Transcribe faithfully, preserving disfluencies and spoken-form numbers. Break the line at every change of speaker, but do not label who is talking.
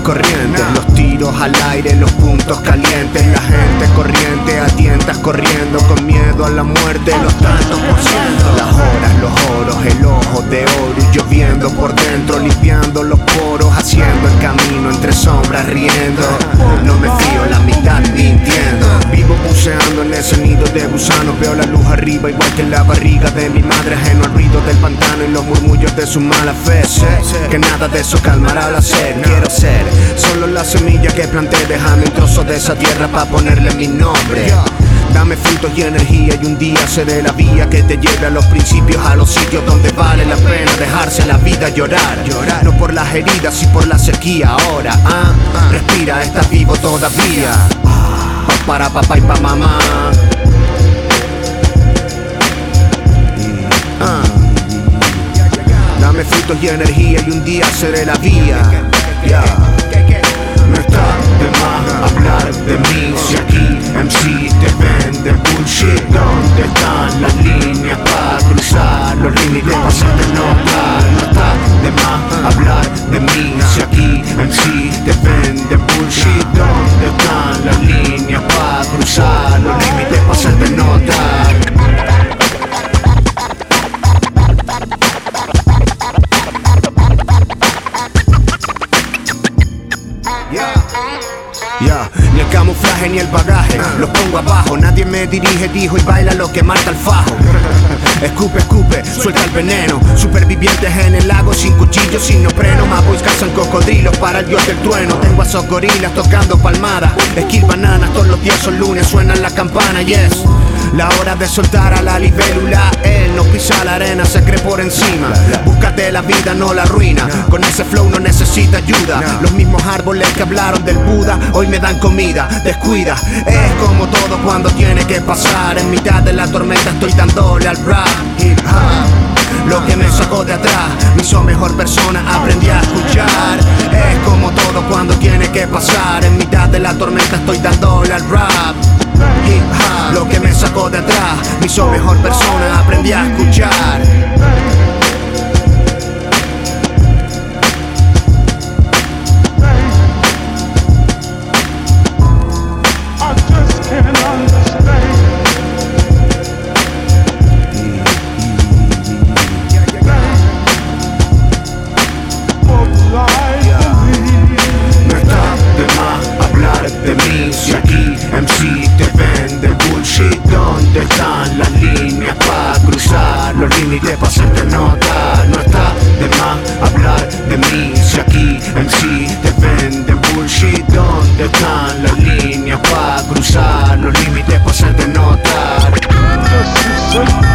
corrientes, los tiros al aire, los puntos calientes, la gente corriente a tientas corriendo con miedo a la muerte, los tantos por ciento. Las horas, los oros, el ojo de oro y lloviendo por dentro, limpiando los poros, haciendo el camino entre sombras, riendo. No me fío, la mitad mintiendo. Vivo buceando en ese nido de gusanos, veo la luz arriba igual que en la barriga de mi madre, ajeno al ruido del pantano y los murmullos de su mala fe. Sé que nada de eso calmará la sed. Quiero ser solo la semilla que planté, déjame un trozo de esa tierra pa' ponerle mi nombre. Dame frutos y energía y un día seré la vía que te lleve a los principios, a los sitios donde vale la pena dejarse la vida llorar. Llorar no por las heridas y por la sequía. Ahora, ah, respira, estás vivo todavía. Pa para papá y pa mamá. Ah. Dame frutos y energía y un día seré la vía. Yeah. No está de más hablar de mí si aquí M C te vende bullshit. ¿Dónde están las líneas para cruzar los límites para hacerte notar? No está de más hablar de mí si aquí M C te vende bullshit. ¿Dónde están las líneas para cruzar los límites para hacerte notar? Yeah. Ni el camuflaje ni el bagaje, los pongo abajo. Nadie me dirige, dijo y baila lo que marca el fajo. Escupe, escupe, suelta el veneno. Supervivientes en el lago sin cuchillos, sin neopreno. Maboys cazan cocodrilos para el dios del trueno. Tengo a esos gorilas tocando palmadas. Esquil bananas, todos los días son lunes, suenan las campanas, yes. La hora de soltar a la libélula. Él no pisa la arena, se cree por encima. Búscate la vida, no la ruina. Con ese flow no necesita ayuda. Los mismos árboles que hablaron del Buda hoy me dan comida, descuida. Es como todo cuando tiene que pasar. En mitad de la tormenta estoy dándole al rap. Hip hop, lo que me sacó de atrás me hizo mejor persona, aprendí a escuchar. Es como todo cuando tiene que pasar. En mitad de la tormenta estoy dándole al rap. Hip hop, lo que me sacó de atrás me hizo mejor persona, aprendí a escuchar. Si aquí M C te vende bullshit, ¿dónde están las líneas para cruzar los límites para hacerte notar? No está de más hablar de mí. Si aquí M C te vende bullshit, ¿dónde están las líneas para cruzar los límites para hacerte notar?